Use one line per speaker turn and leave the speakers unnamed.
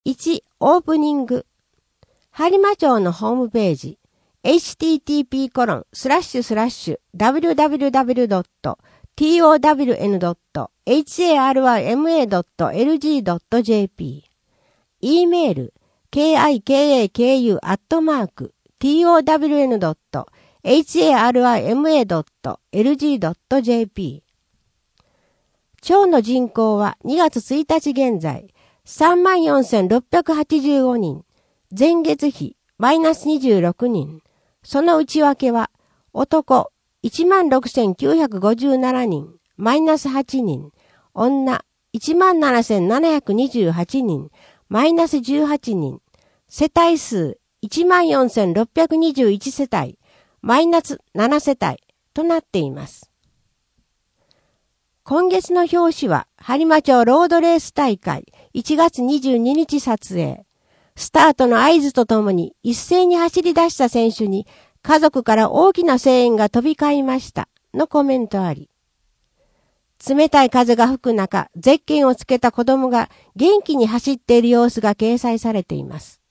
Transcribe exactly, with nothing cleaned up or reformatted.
いち. オープニング。播磨町のホームページ。エイチティーティーピーコロンスラッシュスラッシュダブリューダブリューダブリュードットトワンドットエイチエーアールワイエムエードットエルジードットジェーピー。e メール ケーアイケーエーケーユー アットマーク トワンドットエイチエーアールワイエムエードットエルジードットジェーピー。町の人口はにがつついたち現在 さんまんよんせんろっぴゃくはちじゅうごにん。前月比マイナスにじゅうろくにん。その内訳は、男 いちまんろくせんきゅうひゃくごじゅうななにん、マイナスはちにん。女 いちまんななせんななひゃくにじゅうはちにん、マイナスじゅうはちにん。世帯数 いちまんよんせんろっぴゃくにじゅういち 世帯、マイナスなな世帯となっています。今月の表紙は、播磨町ロードレース大会いちがつにじゅうににち撮影。スタートの合図とともに一斉に走り出した選手に家族から大きな声援が飛び交いましたのコメントあり。冷たい風が吹く中、ゼッケンをつけた子供が元気に走っている様子が掲載されています。